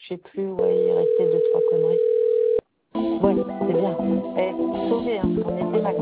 Je sais plus, ouais, il restait 2-3 conneries. Ouais, c'est bien. Eh, sauvé, hein. On était mal.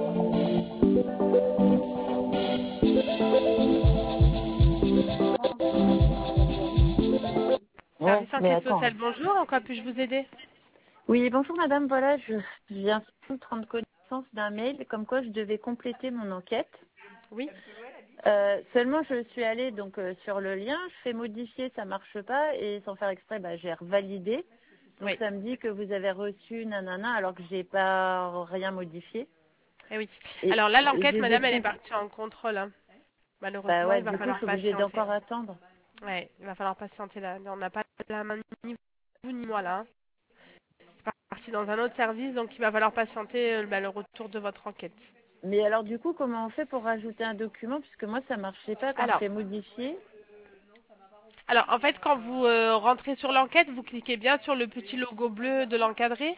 Ouais, Service mais enquête attends. sociale, bonjour, en quoi puis-je vous aider? Oui, bonjour madame, voilà, je viens de prendre connaissance d'un mail comme quoi je devais compléter mon enquête. Oui. Seulement, je suis allée donc sur le lien, je fais modifier, ça marche pas, et sans faire exprès, bah, j'ai revalidé. Donc Oui. ça me dit que vous avez reçu nanana alors que j'ai pas rien modifié. Eh oui. Et Alors là, je l'enquête, les ai madame, elle est plus. partie en contrôle, hein. Bah Malheureusement, ouais, il va du coup, je falloir suis obligée patienter. d'encore attendre. Ouais, il va falloir patienter là. On n'a pas la main ni vous ni moi là, hein. C'est parti dans un autre service, donc il va falloir patienter le retour de votre enquête. Mais alors du coup, comment on fait pour rajouter un document puisque moi ça marchait pas quand je Alors, fais modifier. en fait, quand vous rentrez sur l'enquête, vous cliquez bien sur le petit logo bleu de l'encadré.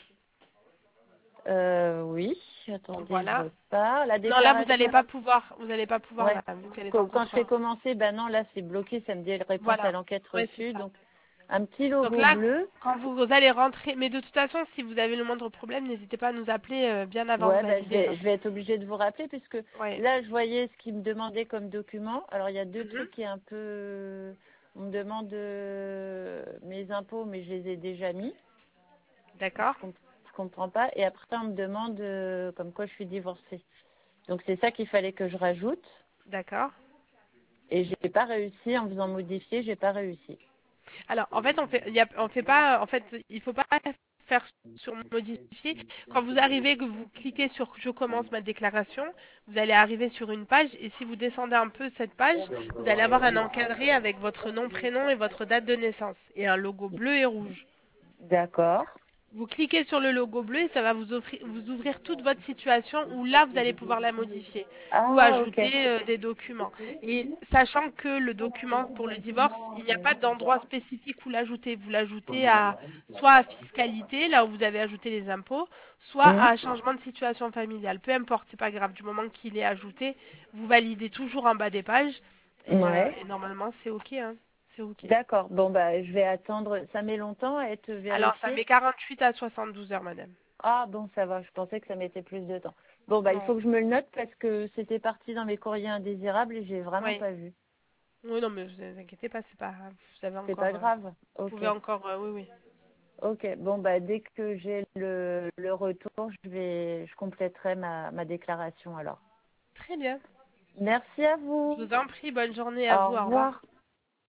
Oui, attendez, je Voilà. repars. La Non, là, vous déclaration. n'allez pas pouvoir Ouais. là, vu qu'elle est en Quand je fais contrôle. commencer, ben non, là c'est bloqué, ça me dit réponse à Voilà. l'enquête Ouais, c'est reçue. ça. Donc un petit Donc logo là, bleu. quand vous allez rentrer, mais de toute façon, si vous avez le moindre problème, n'hésitez pas à nous appeler bien avant de Ouais, ben valider, hein. je vais être obligée de vous rappeler puisque Ouais. là je voyais ce qu'il me demandait comme document. Alors il y a deux Mhm. trucs qui est un peu. On me demande mes impôts, mais je les ai déjà mis. Donc D'accord. je comprends pas. Et après on me demande comme quoi je suis divorcée. Donc c'est ça qu'il fallait que je rajoute. D'accord. Et j'ai pas réussi en faisant modifier, j'ai pas réussi. Alors, en fait, on fait pas, en fait, il faut pas faire sur modifier. Quand vous arrivez, que vous cliquez sur je commence ma déclaration, vous allez arriver sur une page et si vous descendez un peu cette page, vous allez avoir un encadré avec votre nom, prénom et votre date de naissance et un logo bleu et rouge. D'accord. Vous cliquez sur le logo bleu et ça va vous ouvrir toute votre situation où là vous allez pouvoir la modifier ou Ah, ok. ajouter des documents. Et sachant que le document pour le divorce, il n'y a pas d'endroit spécifique où l'ajouter. Vous l'ajoutez à soit à fiscalité, là où vous avez ajouté les impôts, soit Mhm. à un changement de situation familiale. Peu importe, c'est pas grave. Du moment qu'il est ajouté, vous validez toujours en bas des pages Ouais. et normalement c'est ok, hein. C'est ok. D'accord. Bon, bah, je vais attendre. Ça met longtemps à être Alors ça vérifié? met 48 à 72 heures, madame. Ah, bon, ça va. Je pensais que ça mettait plus de temps. Bon, bah, il Non. faut que je me le note parce que c'était parti dans mes courriers indésirables et j'ai vraiment Oui. pas vu. Oui, non, mais vous inquiétez pas, c'est pas grave. Vous avez C'est encore, pas grave. vous Ok. pouvez encore, oui, oui. Ok. Bon, bah, dès que j'ai le retour, je compléterai ma déclaration alors. Très bien. Merci à Je vous. vous en prie, bonne journée à vous, Au au revoir. revoir.